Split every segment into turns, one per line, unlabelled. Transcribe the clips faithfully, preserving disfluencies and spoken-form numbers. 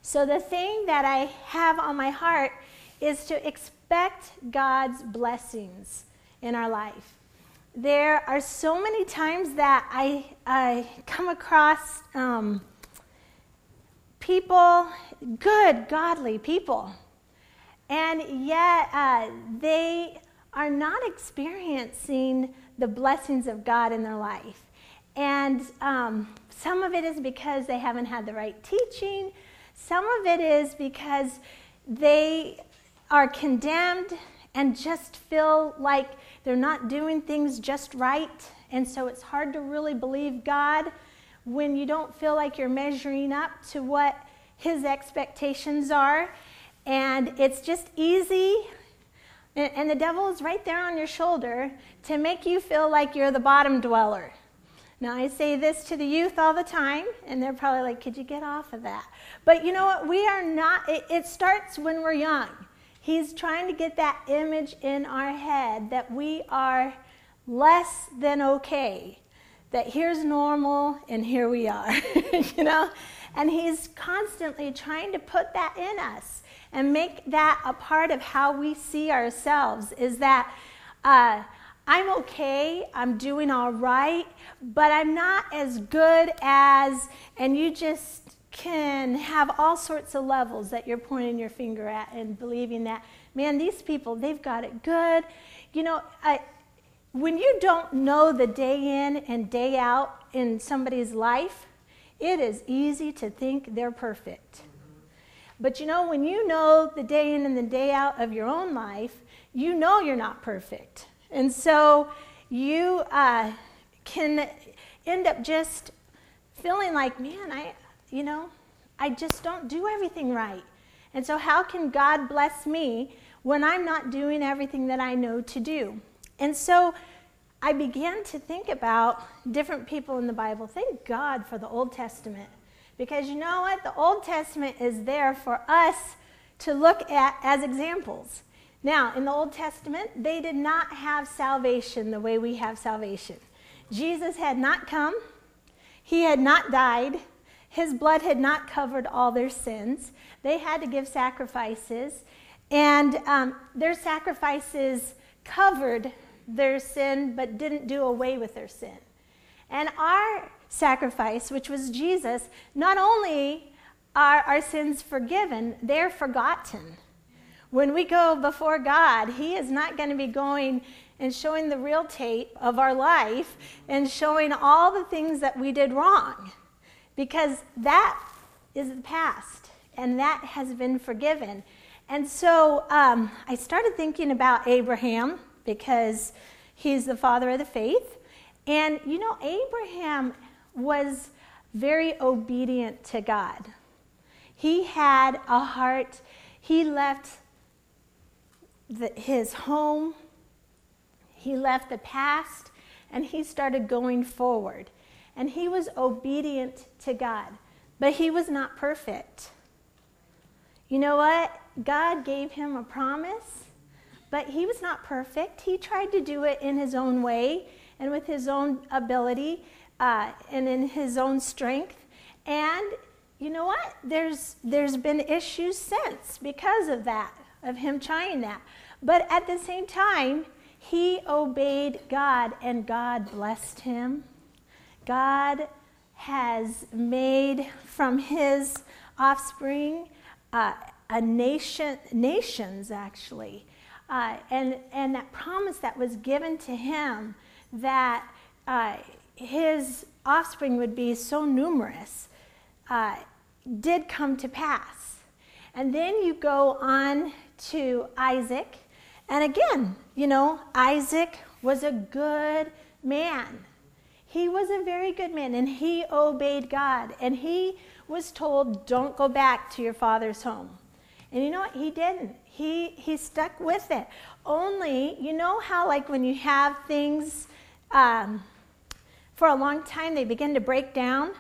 So the thing that I have on my heart is to expect God's blessings in our life. There are so many times that I, I come across um, people, good, godly people, and yet uh, they are not experiencing the blessings of God in their life. And um, some of it is because they haven't had the right teaching. Some of it is because they are condemned and just feel like they're not doing things just right. And so it's hard to really believe God when you don't feel like you're measuring up to what His expectations are. And it's just easy, and, and the devil is right there on your shoulder to make you feel like you're the bottom dweller. Now, I say this to the youth all the time, and they're probably like, could you get off of that? But you know what? We are not, it, it starts when we're young. He's trying to get that image in our head that we are less than okay, that here's normal and here we are, you know? And he's constantly trying to put that in us and make that a part of how we see ourselves, is that uh, I'm okay, I'm doing all right, but I'm not as good as, and you just can have all sorts of levels that you're pointing your finger at and believing that, man, these people, they've got it good. You know, I, when you don't know the day in and day out in somebody's life, it is easy to think they're perfect. But you know, when you know the day in and the day out of your own life, you know you're not perfect. And so you uh, can end up just feeling like, man, I, you know, I just don't do everything right. And so how can God bless me when I'm not doing everything that I know to do? And so I began to think about different people in the Bible. Thank God for the Old Testament. Because you know what? The Old Testament is there for us to look at as examples. Now, in the Old Testament, they did not have salvation the way we have salvation. Jesus had not come. He had not died. His blood had not covered all their sins. They had to give sacrifices. And um, their sacrifices covered their sin, but didn't do away with their sin. And our sacrifice, which was Jesus, not only are our sins forgiven, they're forgotten. When we go before God, He is not going to be going and showing the real tape of our life and showing all the things that we did wrong, because that is the past, and that has been forgiven. And so um, I started thinking about Abraham, because he's the father of the faith. And you know, Abraham was very obedient to God. He had a heart. He left the, his home. He left the past, and he started going forward. And he was obedient to God. But he was not perfect. You know what? God gave him a promise, but he was not perfect. He tried to do it in his own way and with his own ability uh, and in his own strength. And you know what? There's there's been issues since because of that, of him trying that. But at the same time, he obeyed God, and God blessed him. God has made from his offspring uh, a nation, nations actually. Uh, and, and that promise that was given to him that uh, his offspring would be so numerous uh, did come to pass. And then you go on to Isaac. And again, you know, Isaac was a good man. He was a very good man, and he obeyed God. And he was told, don't go back to your father's home. And you know what? He didn't. He he stuck with it. Only, you know how like when you have things um, for a long time, they begin to break down?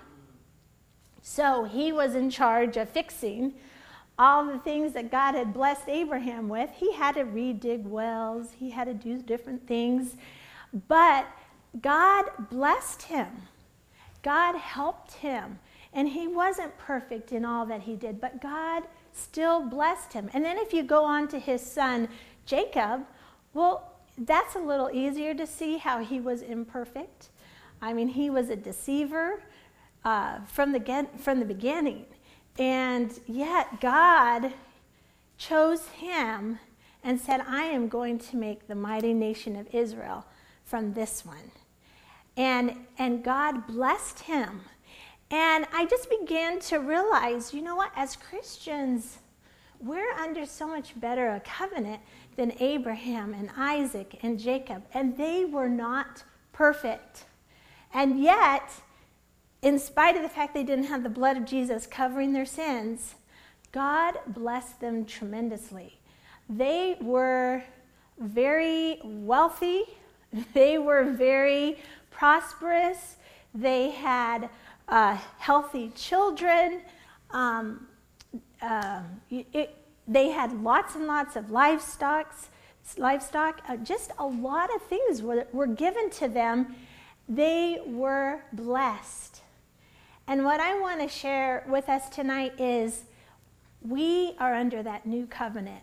So he was in charge of fixing all the things that God had blessed Abraham with. He had to re-dig wells. He had to do different things. But God blessed him. God helped him. And he wasn't perfect in all that he did, but God still blessed him. And then if you go on to his son, Jacob, well, that's a little easier to see how he was imperfect. I mean, he was a deceiver uh, from the get, from the beginning. And yet God chose him and said, I am going to make the mighty nation of Israel from this one. And, and God blessed him. And I just began to realize, you know what, as Christians, we're under so much better a covenant than Abraham and Isaac and Jacob. And they were not perfect. And yet, in spite of the fact they didn't have the blood of Jesus covering their sins, God blessed them tremendously. They were very wealthy. They were very prosperous. They had uh, healthy children. Um, uh, it, they had lots and lots of livestock. livestock. Uh, just a lot of things were, were given to them. They were blessed. And what I want to share with us tonight is we are under that new covenant.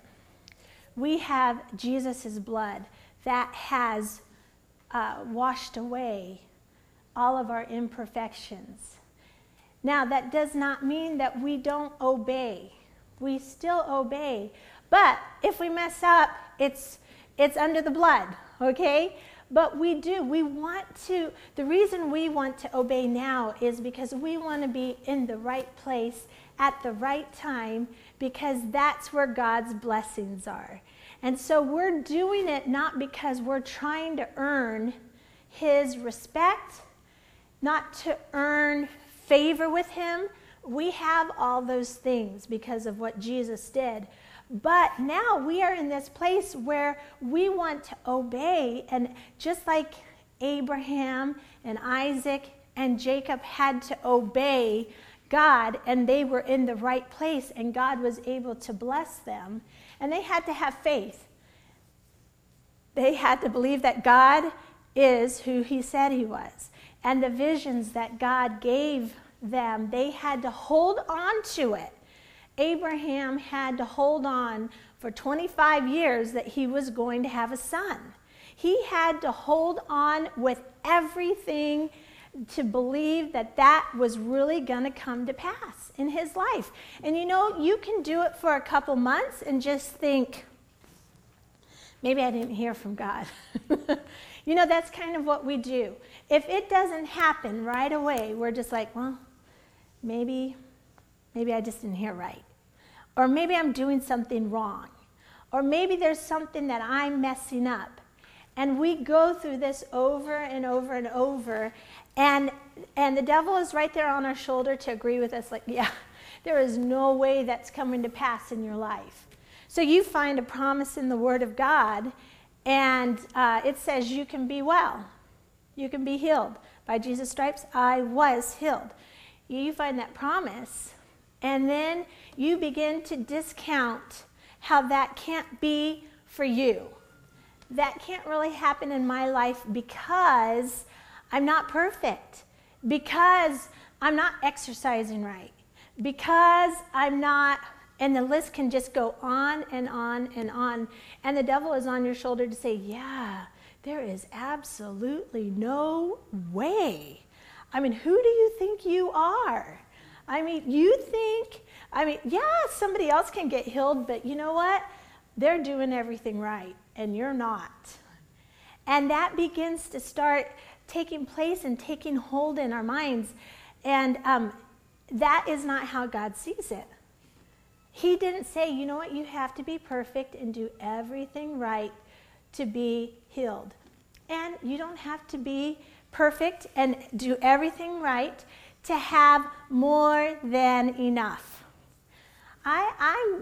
We have Jesus' blood that has uh, washed away all of our imperfections. Now, that does not mean that we don't obey. We still obey. But if we mess up, it's, it's under the blood, okay? But we do. We want to, the reason we want to obey now is because we want to be in the right place at the right time, because that's where God's blessings are. And so we're doing it not because we're trying to earn his respect, not to earn favor with him. We have all those things because of what Jesus did. But now we are in this place where we want to obey, and just like Abraham and Isaac and Jacob had to obey God, and they were in the right place, and God was able to bless them, and they had to have faith. They had to believe that God is who he said he was, and the visions that God gave them, they had to hold on to it. Abraham had to hold on for twenty-five years that he was going to have a son. He had to hold on with everything to believe that that was really going to come to pass in his life. And you know, you can do it for a couple months and just think, maybe I didn't hear from God. You know, that's kind of what we do. If it doesn't happen right away, we're just like, well, maybe, maybe I just didn't hear right. Or maybe I'm doing something wrong. Or maybe there's something that I'm messing up. And we go through this over and over and over. And, and the devil is right there on our shoulder to agree with us, like, yeah, there is no way that's coming to pass in your life. So you find a promise in the Word of God, and uh, it says you can be well. You can be healed. By Jesus' stripes, I was healed. You find that promise, and then you begin to discount how that can't be for you. That can't really happen in my life because I'm not perfect, because I'm not exercising right, because I'm not, and the list can just go on and on and on. And the devil is on your shoulder to say, yeah, there is absolutely no way. I mean, who do you think you are? I mean, you think, I mean, yeah, somebody else can get healed, but you know what? They're doing everything right, and you're not. And that begins to start taking place and taking hold in our minds. And um, that is not how God sees it. He didn't say, you know what, you have to be perfect and do everything right to be healed. And you don't have to be perfect and do everything right to have more than enough. I, I'm,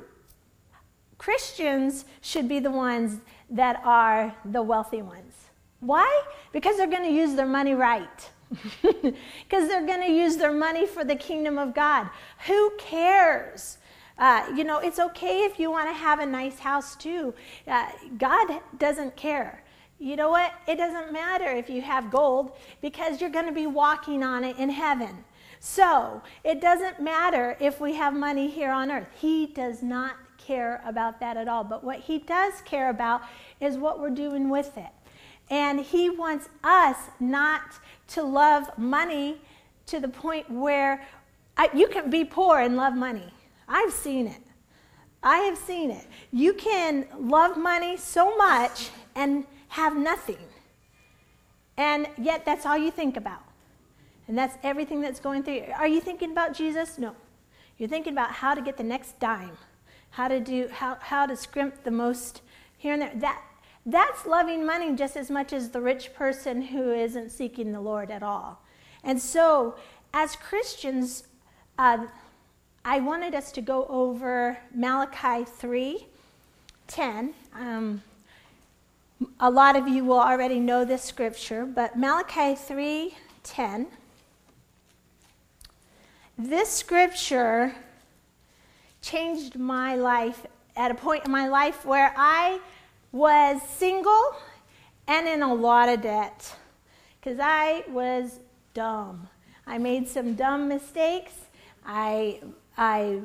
Christians should be the ones that are the wealthy ones. Why? Because they're going to use their money right. Because they're going to use their money for the kingdom of God. Who cares? Uh, you know, it's okay if you want to have a nice house too. Uh, God doesn't care. You know what? It doesn't matter if you have gold, because you're going to be walking on it in heaven. So it doesn't matter if we have money here on earth. He does not care about that at all. But what he does care about is what we're doing with it. And he wants us not to love money to the point where I, you can be poor and love money. I've seen it. I have seen it. You can love money so much and have nothing. And yet that's all you think about. And that's everything that's going through you. Are you thinking about Jesus? No. You're thinking about how to get the next dime, how to do, how, how to scrimp the most here and there. That, that's loving money just as much as the rich person who isn't seeking the Lord at all. And so, as Christians, uh, I wanted us to go over Malachi three ten. Um, a lot of you will already know this scripture, but Malachi three ten. This scripture changed my life at a point in my life where I was single and in a lot of debt because I was dumb. I made some dumb mistakes. I, I,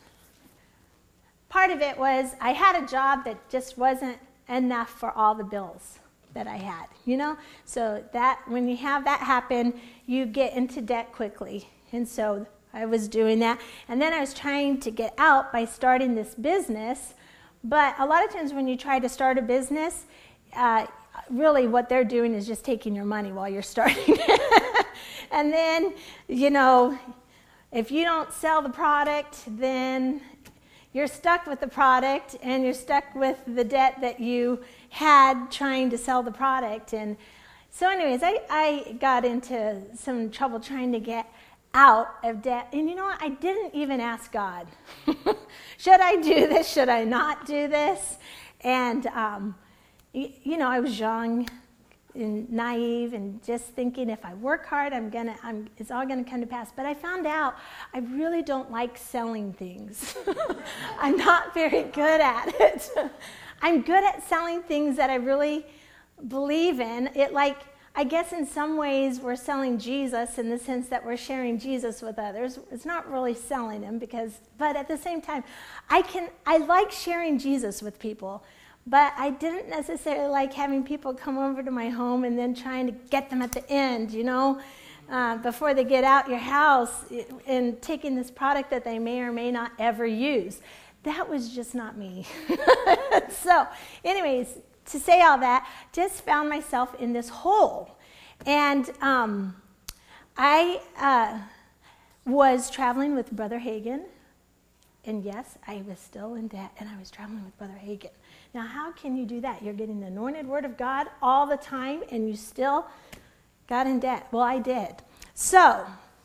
part of it was I had a job that just wasn't enough for all the bills that I had, you know? So that, when you have that happen, you get into debt quickly. And so I was doing that. And then I was trying to get out by starting this business. But a lot of times when you try to start a business, uh, really what they're doing is just taking your money while you're starting it. And then, you know, if you don't sell the product, then you're stuck with the product and you're stuck with the debt that you had trying to sell the product. And so anyways, I, I got into some trouble trying to get out of debt. And you know what? I didn't even ask God. Should I do this? Should I not do this? And, um, you, you know, I was young and naive and just thinking if I work hard, I'm gonna, I'm, it's all going to come to pass. But I found out I really don't like selling things. I'm not very good at it. I'm good at selling things that I really believe in. It like, I guess in some ways we're selling Jesus in the sense that we're sharing Jesus with others. It's not really selling him because, but at the same time, I can, I like sharing Jesus with people, but I didn't necessarily like having people come over to my home and then trying to get them at the end, you know, uh, before they get out your house and taking this product that they may or may not ever use. That was just not me. So anyways, to say all that, just found myself in this hole. And um, I uh, was traveling with Brother Hagin. And yes, I was still in debt, and I was traveling with Brother Hagin. Now, how can you do that? You're getting the anointed word of God all the time, and you still got in debt. Well, I did. So,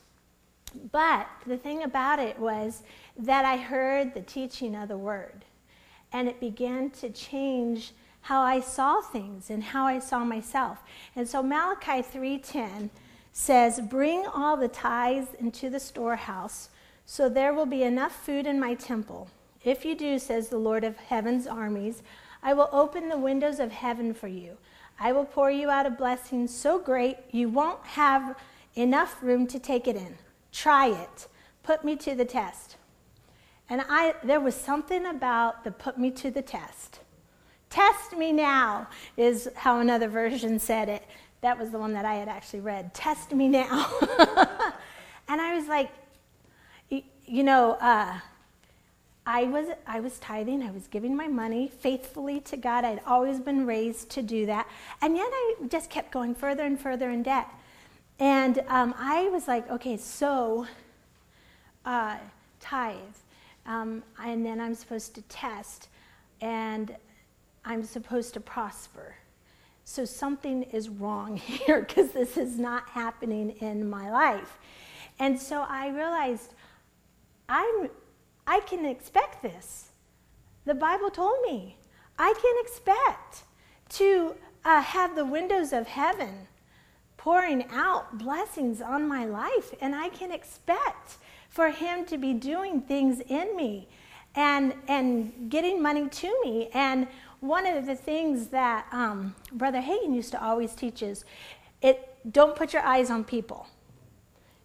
but the thing about it was that I heard the teaching of the word, and it began to change how I saw things and how I saw myself. And so Malachi three ten says, "Bring all the tithes into the storehouse, so there will be enough food in my temple. If you do, says the Lord of heaven's armies, I will open the windows of heaven for you. I will pour you out a blessing so great you won't have enough room to take it in. Try it. Put me to the test." And I, there was something about the put me to the test. Test me now is how another version said it. That was the one that I had actually read. Test me now. And I was like, you know, uh, I was I was tithing. I was giving my money faithfully to God. I'd always been raised to do that. And yet I just kept going further and further in debt. And um, I was like, okay, so uh, tithe. Um, and then I'm supposed to test. And I'm supposed to prosper. So something is wrong here because this is not happening in my life. And so I realized I'm, I can expect this. The Bible told me I can expect to uh, have the windows of heaven pouring out blessings on my life. And I can expect for him to be doing things in me and, and getting money to me. And one of the things that um, Brother Hagin used to always teach is, it, don't put your eyes on people.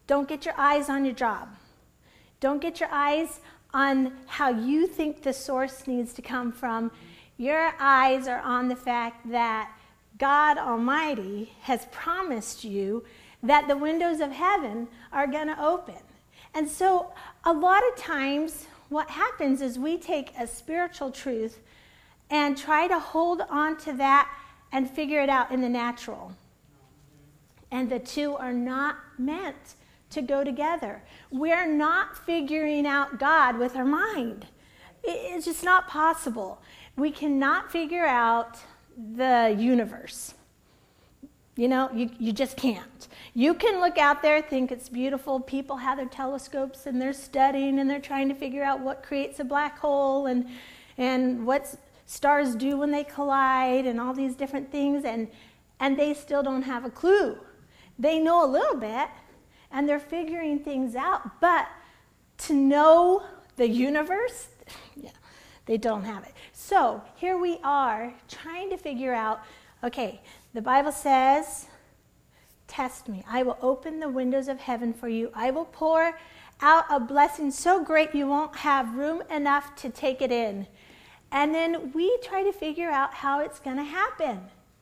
Don't get your eyes on your job. Don't get your eyes on how you think the source needs to come from. Your eyes are on the fact that God Almighty has promised you that the windows of heaven are going to open. And so a lot of times what happens is we take a spiritual truth and try to hold on to that and figure it out in the natural. And the two are not meant to go together. We're not figuring out God with our mind. It's just not possible. We cannot figure out the universe. You know, you, you just can't. You can look out there, think it's beautiful. People have their telescopes and they're studying and they're trying to figure out what creates a black hole and, and what stars do when they collide and all these different things. And, and they still don't have a clue. They know a little bit and they're figuring things out. But to know the universe, yeah, they don't have it. So here we are trying to figure out, okay, the Bible says, test me. I will open the windows of heaven for you. I will pour out a blessing so great you won't have room enough to take it in. And then we try to figure out how it's going to happen.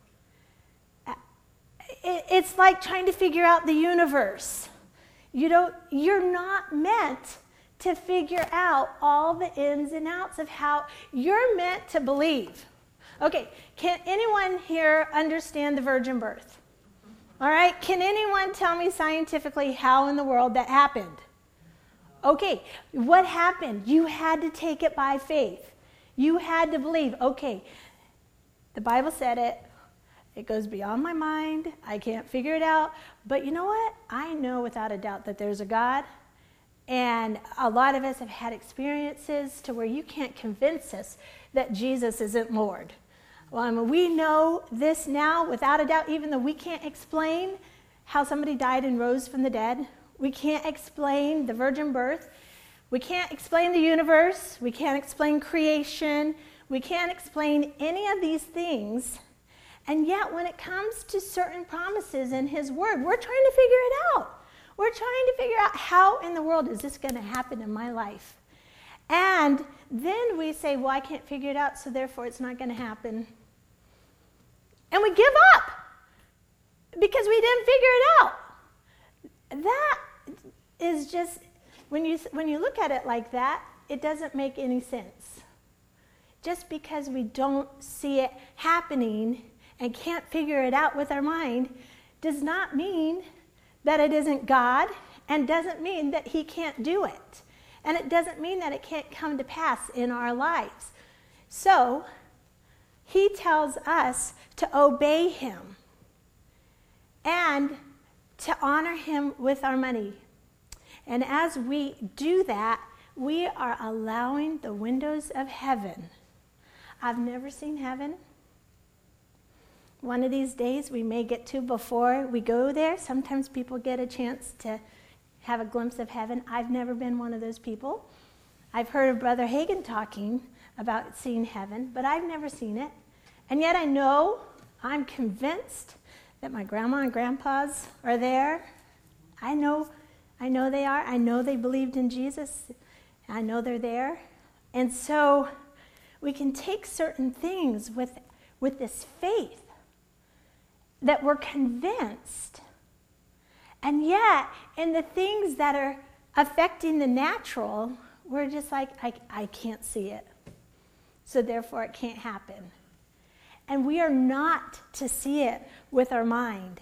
It's like trying to figure out the universe. You don't, you're not meant to figure out all the ins and outs of how you're meant to believe. Okay, can anyone here understand the virgin birth? All right, can anyone tell me scientifically how in the world that happened? Okay, what happened? You had to take it by faith. You had to believe, okay, the Bible said it. It goes beyond my mind. I can't figure it out. But you know what? I know without a doubt that there's a God. And a lot of us have had experiences to where you can't convince us that Jesus isn't Lord. Well, I mean, we know this now without a doubt, even though we can't explain how somebody died and rose from the dead. We can't explain the virgin birth. We can't explain the universe. We can't explain creation. We can't explain any of these things. And yet, when it comes to certain promises in His Word, we're trying to figure it out. We're trying to figure out how in the world is this going to happen in my life. And then we say, well, I can't figure it out, so therefore it's not going to happen. And we give up because we didn't figure it out. That is just, when you, when you look at it like that, it doesn't make any sense. Just because we don't see it happening and can't figure it out with our mind does not mean that it isn't God, and doesn't mean that He can't do it. And it doesn't mean that it can't come to pass in our lives. So, He tells us to obey Him and to honor Him with our money. And as we do that, we are allowing the windows of heaven. I've never seen heaven. One of these days we may get to before we go there. Sometimes people get a chance to have a glimpse of heaven. I've never been one of those people. I've heard of Brother Hagin talking about seeing heaven, but I've never seen it. And yet I know, I'm convinced that my grandma and grandpas are there. I know, I know they are. I know they believed in Jesus. I know they're there. And so we can take certain things with, with this faith that we're convinced. And yet, in the things that are affecting the natural, we're just like, I, I can't see it. So therefore, it can't happen. And we are not to see it with our mind.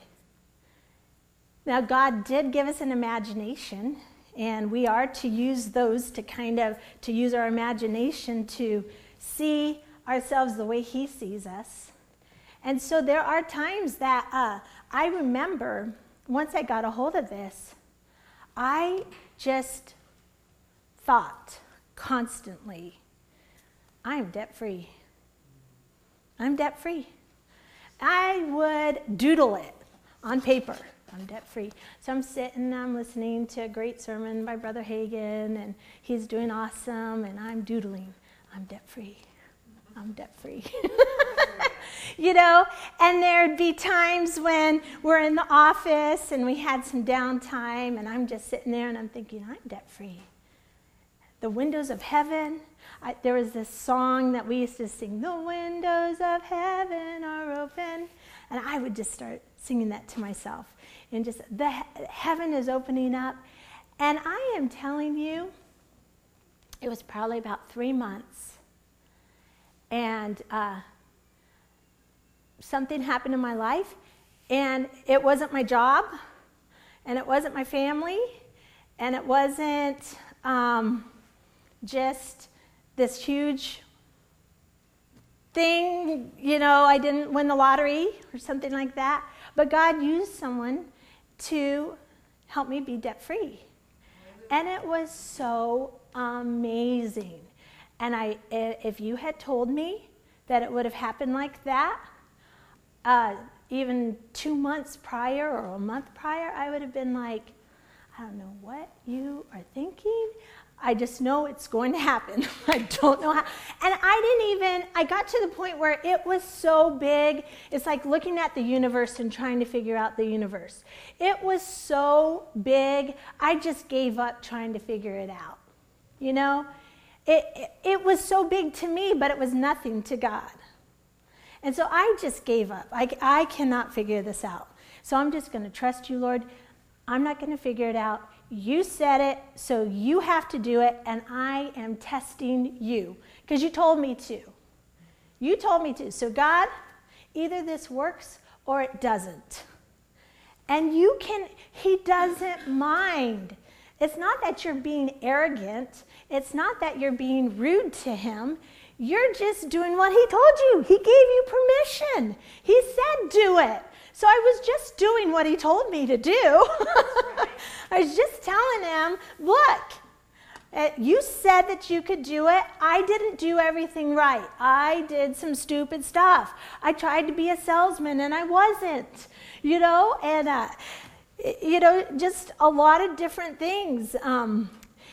Now, God did give us an imagination, and we are to use those to kind of, to use our imagination to see ourselves the way He sees us. And so there are times that uh, I remember, once I got a hold of this, I just thought constantly, I'm debt-free. I'm debt-free. I would doodle it on paper. I'm debt-free. So I'm sitting, I'm listening to a great sermon by Brother Hagin, and he's doing awesome, and I'm doodling. I'm debt-free. I'm debt-free. You know, and there'd be times when we're in the office and we had some downtime and I'm just sitting there and I'm thinking, I'm debt-free. The windows of heaven. I, there was this song that we used to sing, the windows of heaven are open. And I would just start singing that to myself. And just, the heaven is opening up. And I am telling you, it was probably about three months. And uh, something happened in my life. And it wasn't my job. And it wasn't my family. And it wasn't um, just this huge thing, you know, I didn't win the lottery or something like that. But God used someone to help me be debt-free. And it was so amazing. And I, if you had told me that it would have happened like that, uh, even two months prior or a month prior, I would have been like, I don't know what you are thinking. I just know it's going to happen. I don't know how. And I didn't even, I got to the point where it was so big. It's like looking at the universe and trying to figure out the universe. It was so big, I just gave up trying to figure it out. You know? It, it, it was so big to me, but it was nothing to God. And so I just gave up. I, I cannot figure this out. So I'm just going to trust you, Lord. I'm not going to figure it out. You said it, so you have to do it, and I am testing you because you told me to. You told me to. So God, either this works or it doesn't. And you can, he doesn't mind. It's not that you're being arrogant. It's not that you're being rude to him. You're just doing what he told you. He gave you permission. He said do it. So I was just doing what he told me to do. Right. I was just telling him, look, uh, you said that you could do it. I didn't do everything right. I did some stupid stuff. I tried to be a salesman and I wasn't, you know, and, uh, you know, just a lot of different things. Um,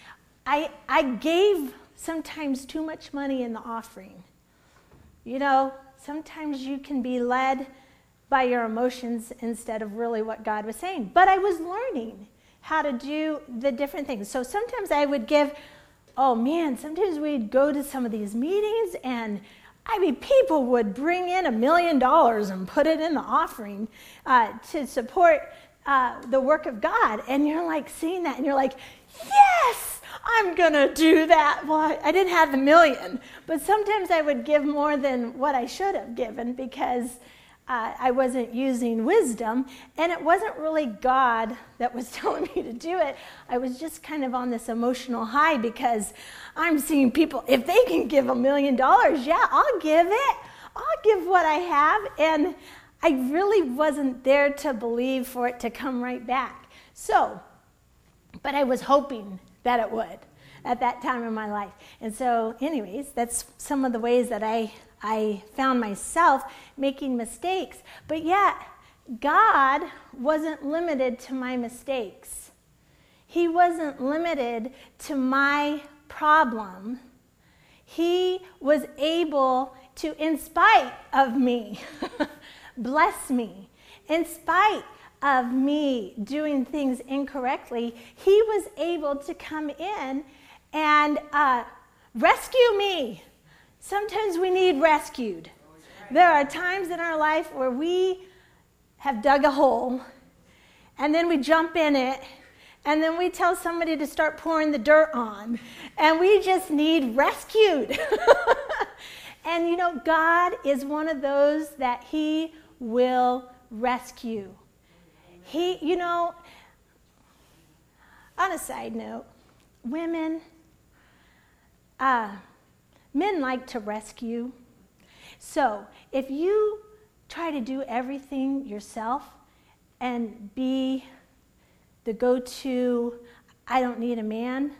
I, I gave sometimes too much money in the offering. You know, sometimes you can be led by your emotions instead of really what God was saying. But I was learning how to do the different things. So sometimes I would give, oh man, sometimes we'd go to some of these meetings and I mean, people would bring in a million dollars and put it in the offering uh, to support uh, the work of God. And you're like seeing that and you're like, yes, I'm going to do that. Well, I, I didn't have the million, but sometimes I would give more than what I should have given because Uh, I wasn't using wisdom, and it wasn't really God that was telling me to do it. I was just kind of on this emotional high because I'm seeing people, if they can give a million dollars, yeah, I'll give it. I'll give what I have, and I really wasn't there to believe for it to come right back. So, but I was hoping that it would at that time in my life. And so, anyways, that's some of the ways that I I found myself making mistakes, but yet God wasn't limited to my mistakes. He wasn't limited to my problem. He was able to, in spite of me, bless me. In spite of me doing things incorrectly, he was able to come in and uh, rescue me. Sometimes we need rescued. There are times in our life where we have dug a hole, and then we jump in it, and then we tell somebody to start pouring the dirt on, and we just need rescued. And you know, God is one of those that he will rescue. He, you know, on a side note, women, uh, men like to rescue. So if you try to do everything yourself and be the go-to, I don't need a man,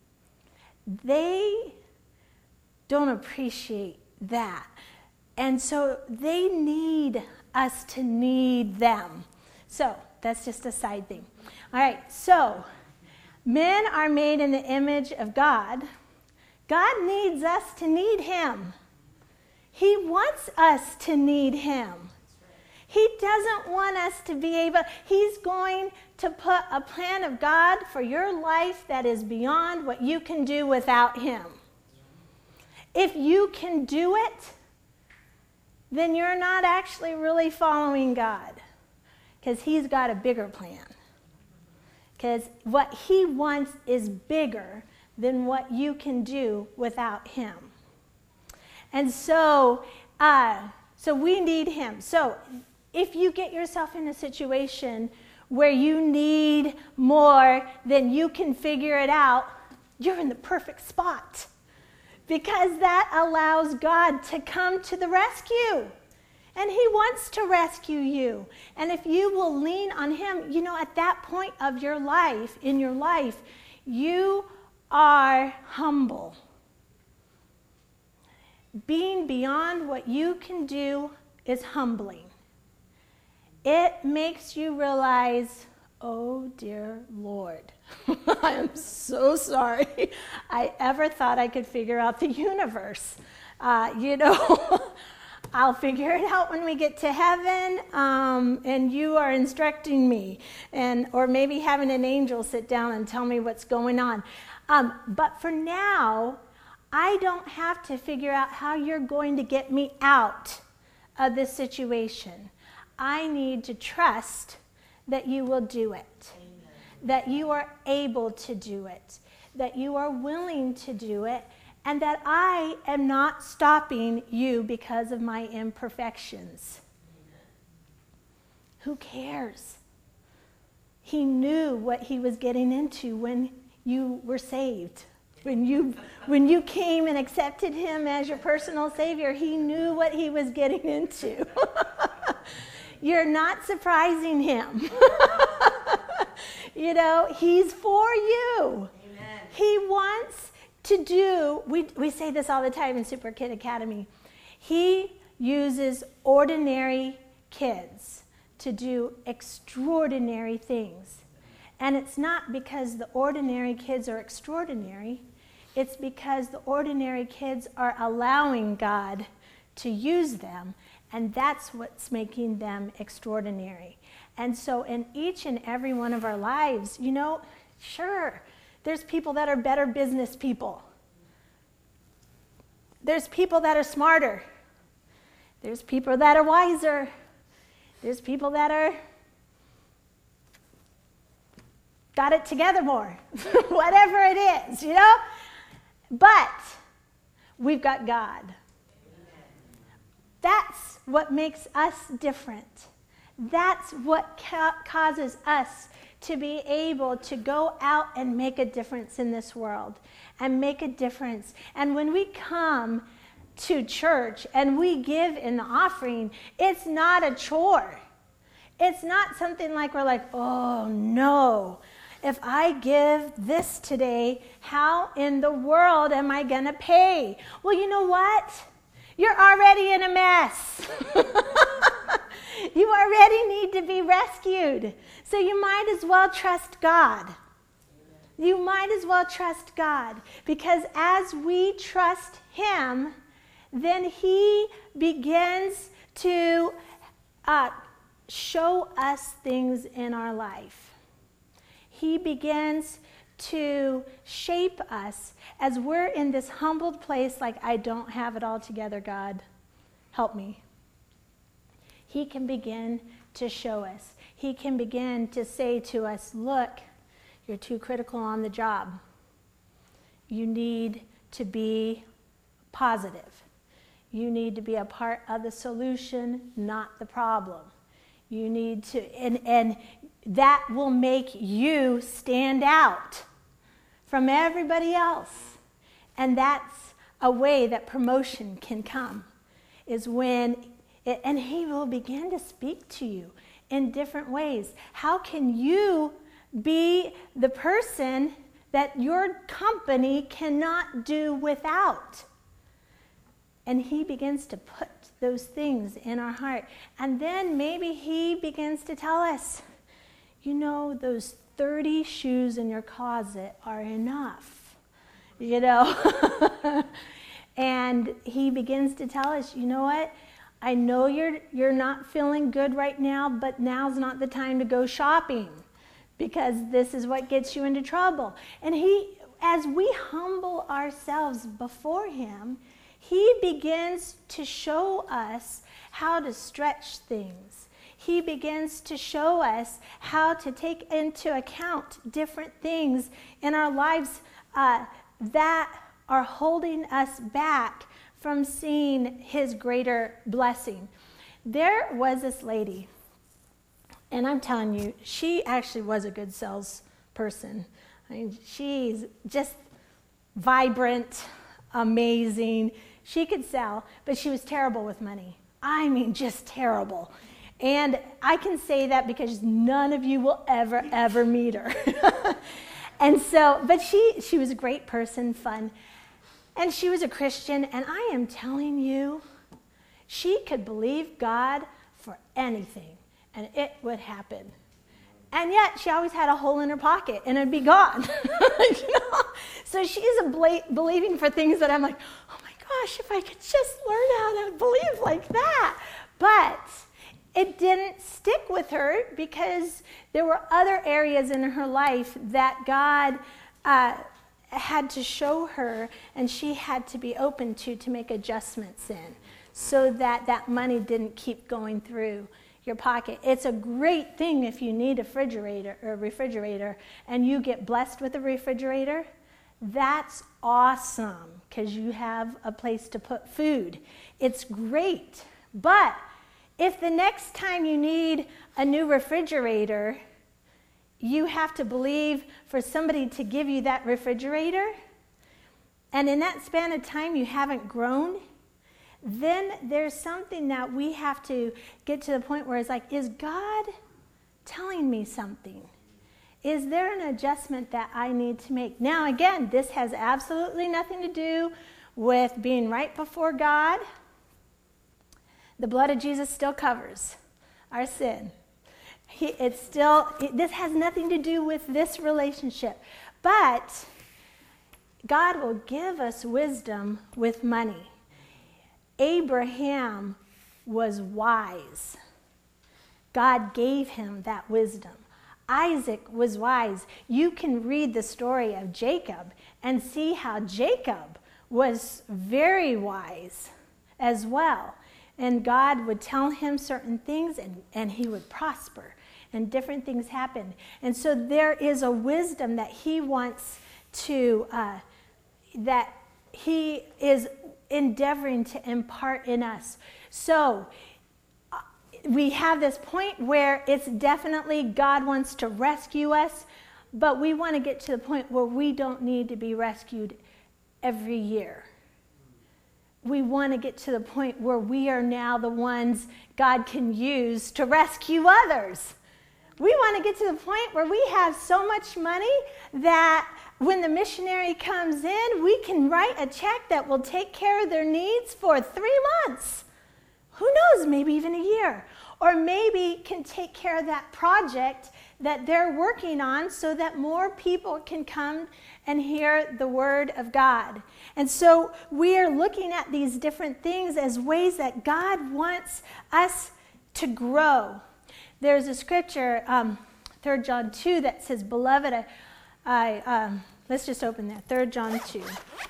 they don't appreciate that. And so they need us to need them. So that's just a side thing. All right, so men are made in the image of God. God needs us to need him. He wants us to need him. He doesn't want us to be able, he's going to put a plan of God for your life that is beyond what you can do without him. If you can do it, then you're not actually really following God, because he's got a bigger plan. Because what he wants is bigger than what you can do without him. And so, uh, so we need him. So if you get yourself in a situation where you need more than you can figure it out, you're in the perfect spot, because that allows God to come to the rescue. And he wants to rescue you. And if you will lean on him, you know, at that point of your life, in your life, you are humble. Being beyond what you can do is humbling. It makes you realize, oh dear Lord, I am so sorry I ever thought I could figure out the universe. Uh, you know, I'll figure it out when we get to heaven, um, and you are instructing me, and or maybe having an angel sit down and tell me what's going on. Um, but for now, I don't have to figure out how you're going to get me out of this situation. I need to trust that you will do it, Amen. That you are able to do it, that you are willing to do it, and that I am not stopping you because of my imperfections. Amen. Who cares? He knew what he was getting into when you were saved. When you, when you came and accepted him as your personal Savior, he knew what he was getting into. You're not surprising him. You know, he's for you. Amen. He wants to do, we, we say this all the time in Super Kid Academy, he uses ordinary kids to do extraordinary things. And it's not because the ordinary kids are extraordinary. It's because the ordinary kids are allowing God to use them, and that's what's making them extraordinary. And so in each and every one of our lives, you know, sure, there's people that are better business people. There's people that are smarter. There's people that are wiser. There's people that are got it together more. Whatever it is, you know? But we've got God. That's what makes us different. That's what ca- causes us to be able to go out and make a difference in this world and make a difference. And when we come to church and we give in the offering, it's not a chore. It's not something like we're like, oh no, if I give this today, how in the world am I going to pay? Well, you know what? You're already in a mess. You already need to be rescued. So you might as well trust God. You might as well trust God, because as we trust him, then he begins to uh, show us things in our life. He begins to shape us as we're in this humbled place like, I don't have it all together, God. Help me. He can begin to show us. He can begin to say to us, look, you're too critical on the job. You need to be positive. You need to be a part of the solution, not the problem. You need to, and, and that will make you stand out from everybody else. And that's a way that promotion can come, is when, it, and he will begin to speak to you in different ways. How can you be the person that your company cannot do without? And he begins to put those things in our heart. And then maybe he begins to tell us, you know, those thirty shoes in your closet are enough, you know. and And he begins to tell us, you know what? I know you're you're not feeling good right now, but now's not the time to go shopping, because this is what gets you into trouble. And he, as we humble ourselves before him, he begins to show us how to stretch things. He begins to show us how to take into account different things in our lives uh, that are holding us back from seeing his greater blessing. There was this lady, and I'm telling you, she actually was a good salesperson. I mean, she's just vibrant, amazing. She could sell, but she was terrible with money. I mean, just terrible. And I can say that because none of you will ever, ever meet her. And so, but she, she was a great person, fun. And she was a Christian, and I am telling you, she could believe God for anything, and it would happen. And yet, she always had a hole in her pocket, and it'd be gone. You know? So she's a bla- believing for things that I'm like, oh my gosh, if I could just learn how to believe like that. But it didn't stick with her because there were other areas in her life that God uh, had to show her, and she had to be open to to make adjustments in, so that that money didn't keep going through your pocket. It's a great thing if you need a refrigerator or a refrigerator and you get blessed with a refrigerator. That's awesome, because you have a place to put food. It's great. But if the next time you need a new refrigerator, you have to believe for somebody to give you that refrigerator, and in that span of time you haven't grown, then there's something that we have to get to the point where it's like, is God telling me something? Is there an adjustment that I need to make? Now, again, this has absolutely nothing to do with being right before God. The blood of Jesus still covers our sin. He, it's still, it, this has nothing to do with this relationship. But God will give us wisdom with money. Abraham was wise. God gave him that wisdom. Isaac was wise. You can read the story of Jacob and see how Jacob was very wise as well. And God would tell him certain things, and, and he would prosper. And different things happened. And so there is a wisdom that he wants to, uh, that he is endeavoring to impart in us. So uh, we have this point where it's definitely God wants to rescue us, but we want to get to the point where we don't need to be rescued every year. We want to get to the point where we are now the ones God can use to rescue others. We want to get to the point where we have so much money that when the missionary comes in, we can write a check that will take care of their needs for three months. Who knows, maybe even a year. Or maybe can take care of that project that they're working on so that more people can come and hear the word of God. And so we are looking at these different things as ways that God wants us to grow. There's a scripture, um, Third John two, that says, Beloved, I, I um, let's just open that, Third John two.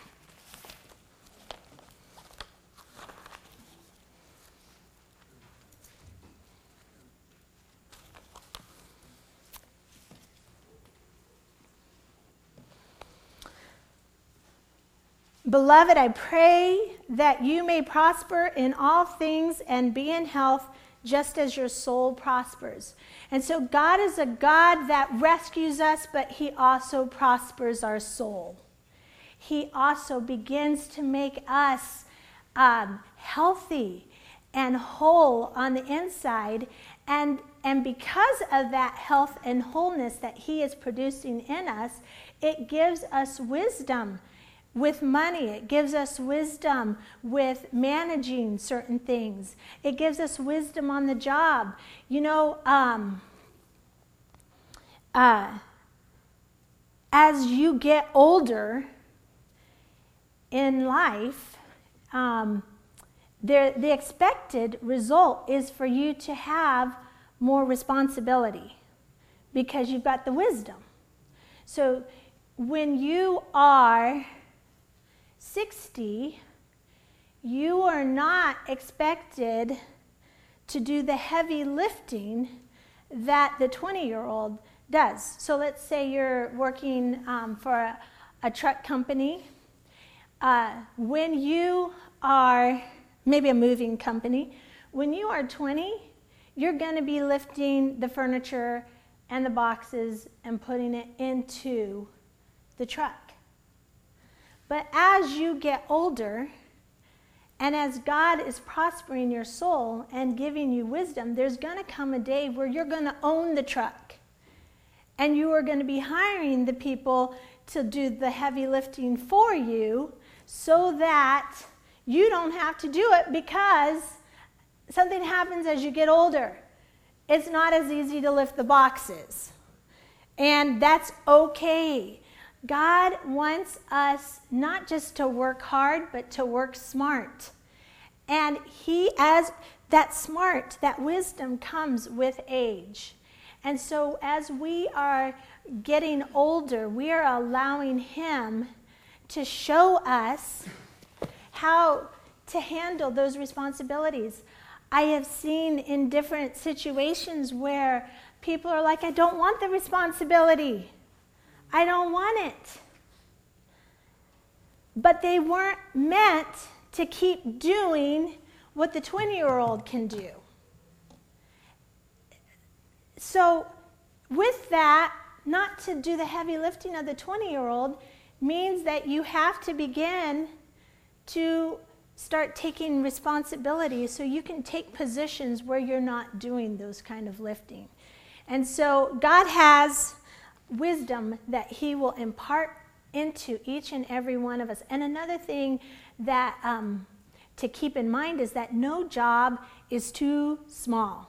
Beloved, I pray that you may prosper in all things and be in health, just as your soul prospers. And so God is a God that rescues us, but he also prospers our soul. He also begins to make us um, healthy and whole on the inside. And, and because of that health and wholeness that he is producing in us, it gives us wisdom with money. It gives us wisdom with managing certain things. It gives us wisdom on the job. You know, um, uh, as you get older in life, um, the, the expected result is for you to have more responsibility because you've got the wisdom. So when you are sixty, you are not expected to do the heavy lifting that the twenty-year-old does. So let's say you're working um, for a, a truck company. Uh, when you are, maybe a moving company, when you are twenty, you're going to be lifting the furniture and the boxes and putting it into the truck. But as you get older, and as God is prospering your soul and giving you wisdom, there's going to come a day where you're going to own the truck. And you are going to be hiring the people to do the heavy lifting for you so that you don't have to do it because something happens as you get older. It's not as easy to lift the boxes. And that's okay. God wants us not just to work hard, but to work smart. And he, as that smart, that wisdom comes with age. And so as we are getting older, we are allowing him to show us how to handle those responsibilities. I have seen in different situations where people are like, I don't want the responsibility. I don't want it. But they weren't meant to keep doing what the twenty-year-old can do. So with that, not to do the heavy lifting of the twenty-year-old means that you have to begin to start taking responsibility so you can take positions where you're not doing those kind of lifting. And so God has wisdom that he will impart into each and every one of us. And another thing that um, to keep in mind is that no job is too small.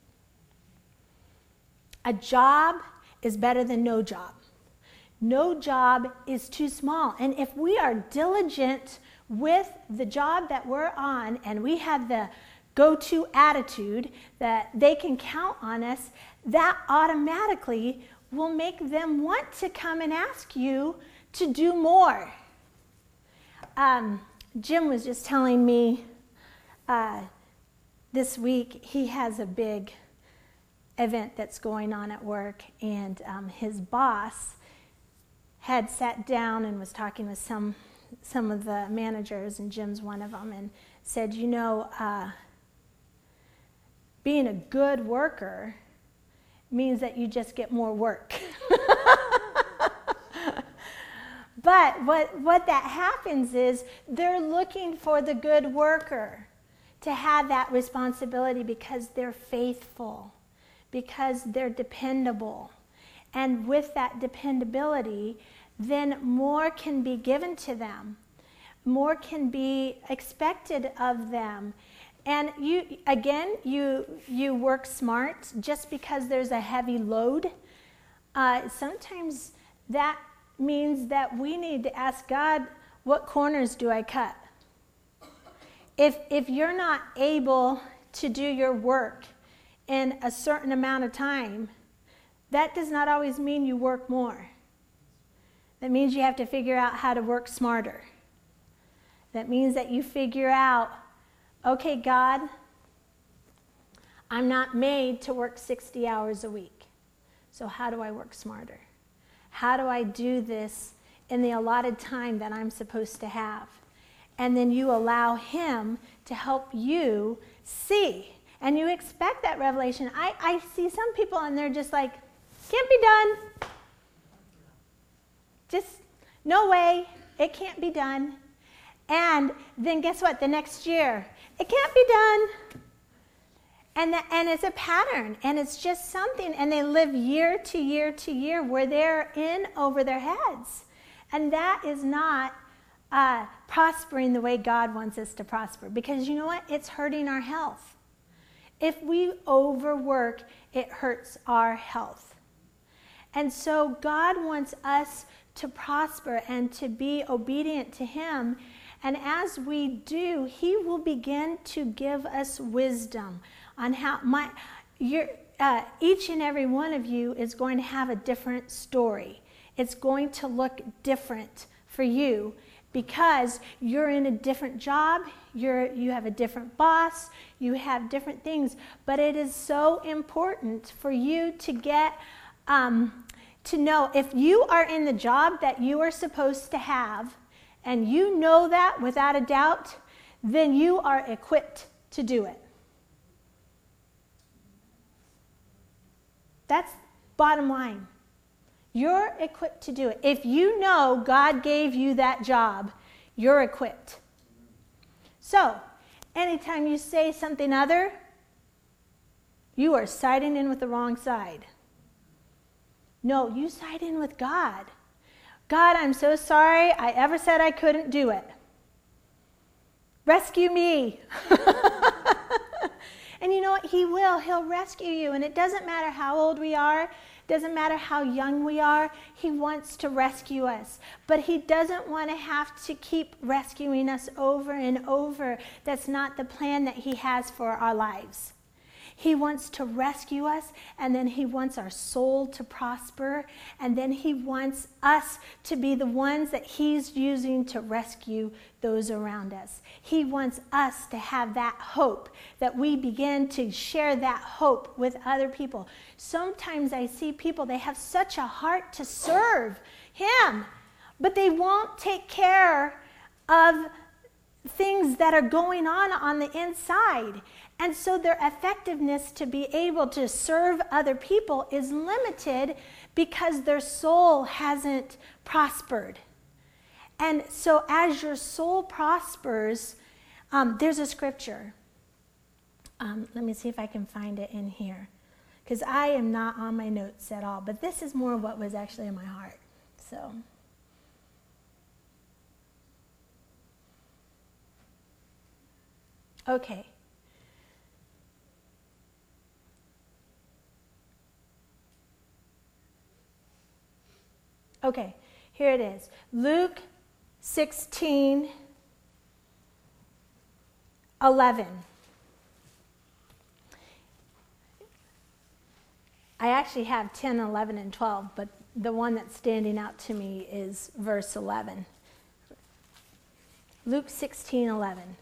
A job is better than no job. No job is too small. And if we are diligent with the job that we're on and we have the go-to attitude that they can count on us, that automatically will make them want to come and ask you to do more. Um, Jim was just telling me uh, this week he has a big event that's going on at work, and um, his boss had sat down and was talking with some some of the managers, and Jim's one of them, and said, you know, uh, being a good worker means that you just get more work. But what, what that happens is they're looking for the good worker to have that responsibility because they're faithful, because they're dependable. And with that dependability, then more can be given to them. More can be expected of them. And you, again, you, you work smart just because there's a heavy load. Uh, sometimes that means that we need to ask God, what corners do I cut? If, if you're not able to do your work in a certain amount of time, that does not always mean you work more. That means you have to figure out how to work smarter. That means that you figure out, okay, God, I'm not made to work sixty hours a week. So how do I work smarter? How do I do this in the allotted time that I'm supposed to have? And then you allow him to help you see. And you expect that revelation. I, I see some people and they're just like, can't be done. Just, no way, it can't be done. And then guess what? The next year, it can't be done. And, the, and it's a pattern, and it's just something, and they live year to year to year where they're in over their heads. And that is not uh, prospering the way God wants us to prosper, because you know what? It's hurting our health. If we overwork, it hurts our health. And so God wants us to prosper and to be obedient to him. And as we do, he will begin to give us wisdom on how my your uh, each and every one of you is going to have a different story. It's going to look different for you because you're in a different job, you're you have a different boss, you have different things. But it is so important for you to get um, to know if you are in the job that you are supposed to have, and you know that without a doubt, then you are equipped to do it. That's bottom line. You're equipped to do it. If you know God gave you that job, you're equipped. So, anytime you say something other, you are siding in with the wrong side. No, you side in with God. God, I'm so sorry I ever said I couldn't do it. Rescue me. And you know what? He will. He'll rescue you. And it doesn't matter how old we are. It doesn't matter how young we are. He wants to rescue us. But he doesn't want to have to keep rescuing us over and over. That's not the plan that he has for our lives. He wants to rescue us, and then he wants our soul to prosper, and then he wants us to be the ones that he's using to rescue those around us. He wants us to have that hope, that we begin to share that hope with other people. Sometimes I see people, they have such a heart to serve him, but they won't take care of things that are going on on the inside. And so their effectiveness to be able to serve other people is limited because their soul hasn't prospered. And so as your soul prospers, um, there's a scripture. Um, let me see if I can find it in here, because I am not on my notes at all. But this is more what was actually in my heart. So... Okay. Okay, here it is. Luke sixteen, eleven. I actually have ten, eleven, and twelve, but the one that's standing out to me is verse eleven. Luke sixteen, eleven.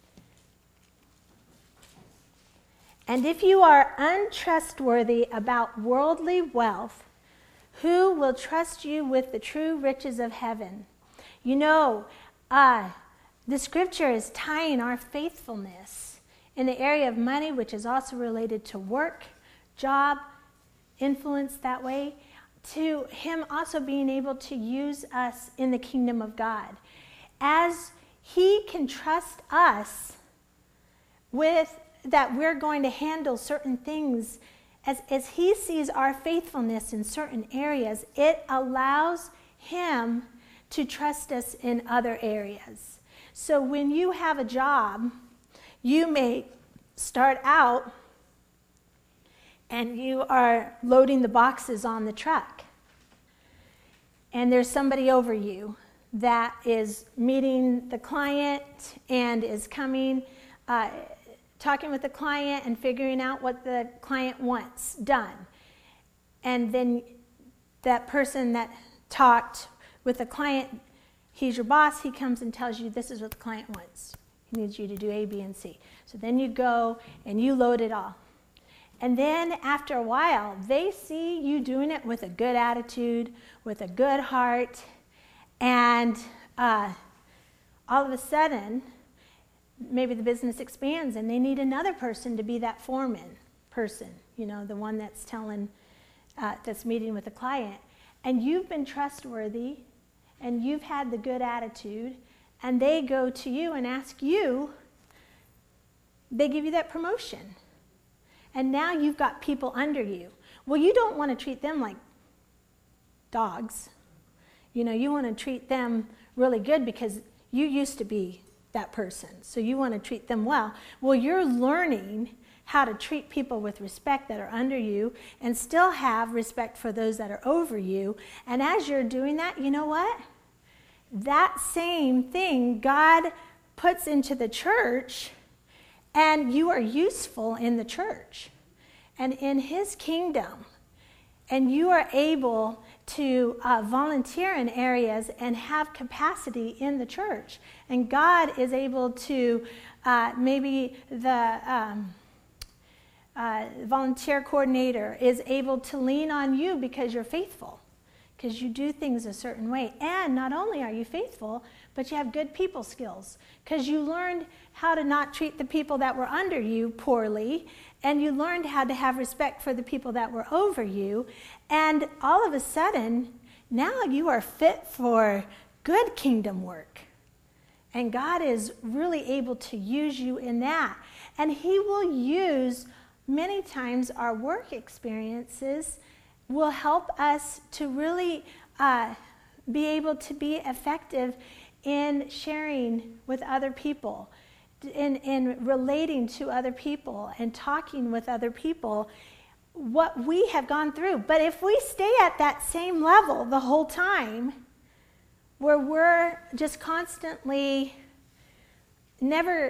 And if you are untrustworthy about worldly wealth, who will trust you with the true riches of heaven? You know, uh, the scripture is tying our faithfulness in the area of money, which is also related to work, job, influence that way, to him also being able to use us in the kingdom of God. As he can trust us with that we're going to handle certain things, as, as he sees our faithfulness in certain areas, it allows him to trust us in other areas. So when you have a job, you may start out and you are loading the boxes on the truck. And there's somebody over you that is meeting the client and is coming, uh, talking with the client and figuring out what the client wants done. And then that person that talked with the client, he's your boss, he comes and tells you this is what the client wants. He needs you to do A, B, and C. So then you go and you load it all. And then after a while, they see you doing it with a good attitude, with a good heart, and uh, all of a sudden, maybe the business expands and they need another person to be that foreman person, you know, the one that's telling, uh, that's meeting with the client. And you've been trustworthy and you've had the good attitude, and they go to you and ask you, they give you that promotion. And now you've got people under you. Well, you don't want to treat them like dogs. You know, you want to treat them really good because you used to be that person. So you want to treat them well. Well, you're learning how to treat people with respect that are under you and still have respect for those that are over you. And as you're doing that, you know what? that same thing God puts into the church, and you are useful in the church and in his kingdom. And you are able to uh, volunteer in areas and have capacity in the church. And God is able to, uh, maybe the um, uh, volunteer coordinator is able to lean on you because you're faithful, because you do things a certain way. And not only are you faithful, but you have good people skills, because you learned how to not treat the people that were under you poorly, and you learned how to have respect for the people that were over you, and all of a sudden, now you are fit for good kingdom work. And God is really able to use you in that. And he will use, many times, our work experiences will help us to really uh, be able to be effective in sharing with other people, in, in relating to other people and talking with other people what we have gone through. But if we stay at that same level the whole time, where we're just constantly never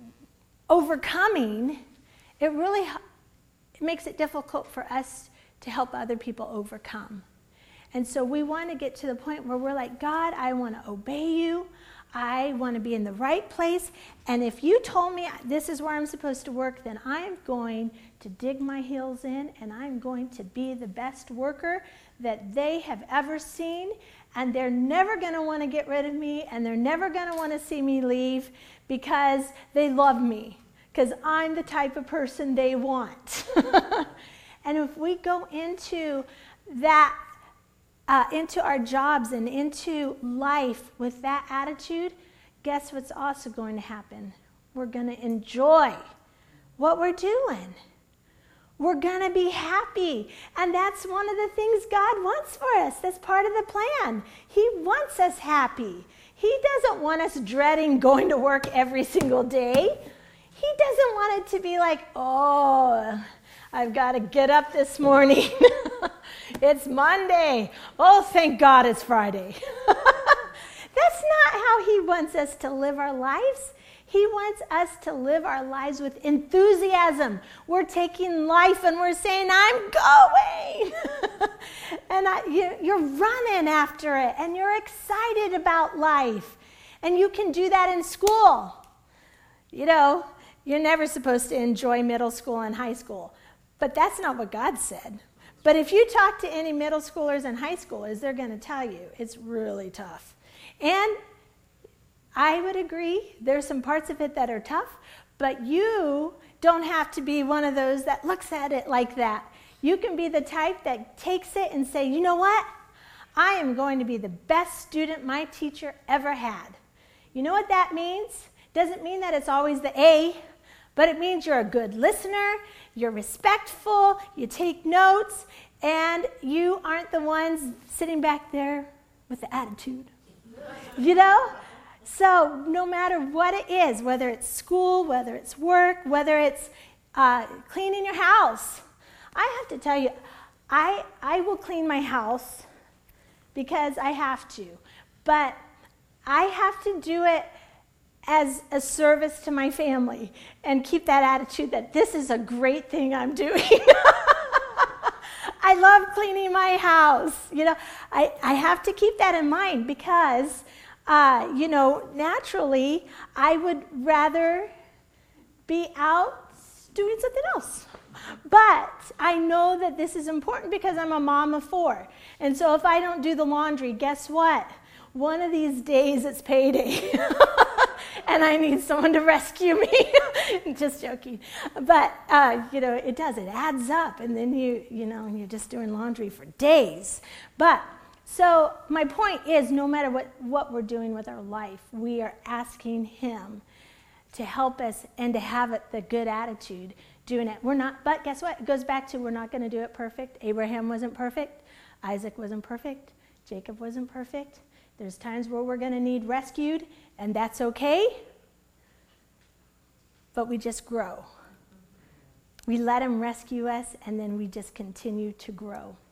overcoming, it really it makes it difficult for us to help other people overcome. And so we want to get to the point where we're like, God, I want to obey you. I want to be in the right place. And if you told me this is where I'm supposed to work, then I'm going to dig my heels in, and I'm going to be the best worker that they have ever seen. And they're never going to want to get rid of me, and they're never going to want to see me leave, because they love me, because I'm the type of person they want. And if we go into that, uh, into our jobs and into life with that attitude, guess what's also going to happen? We're going to enjoy what we're doing. We're going to be happy. And that's one of the things God wants for us. That's part of the plan. He wants us happy. He doesn't want us dreading going to work every single day. He doesn't want it to be like, oh, I've got to get up this morning. It's Monday. Oh, thank God it's Friday. That's not how he wants us to live our lives. He wants us to live our lives with enthusiasm. We're taking life and we're saying, I'm going. And I, you, you're running after it, and you're excited about life. And you can do that in school. You know, you're never supposed to enjoy middle school and high school. But that's not what God said. But if you talk to any middle schoolers and high schoolers, they're going to tell you it's really tough. And I would agree, there's some parts of it that are tough, but you don't have to be one of those that looks at it like that. You can be the type that takes it and say, you know what? I am going to be the best student my teacher ever had. You know what that means? Doesn't mean that it's always the A, but it means you're a good listener, you're respectful, you take notes, and you aren't the ones sitting back there with the attitude. You know? So no matter what it is, whether it's school, whether it's work, whether it's uh, cleaning your house, I have to tell you, I, I will clean my house because I have to. But I have to do it as a service to my family and keep that attitude that this is a great thing I'm doing. I love cleaning my house. You know, I, I have to keep that in mind because, uh, you know, naturally, I would rather be out doing something else. But I know that this is important because I'm a mom of four. And so if I don't do the laundry, guess what? One of these days it's payday. And I need someone to rescue me. Just joking. But, uh, you know, it does. It adds up. And then you, you know, you're just doing laundry for days. But, so my point is, no matter what, what we're doing with our life, we are asking him to help us and to have it, the good attitude doing it. We're not, but guess what? It goes back to we're not going to do it perfect. Abraham wasn't perfect. Isaac wasn't perfect. Jacob wasn't perfect. There's times where we're going to need rescued, and that's okay. But we just grow. We let him rescue us, and then we just continue to grow.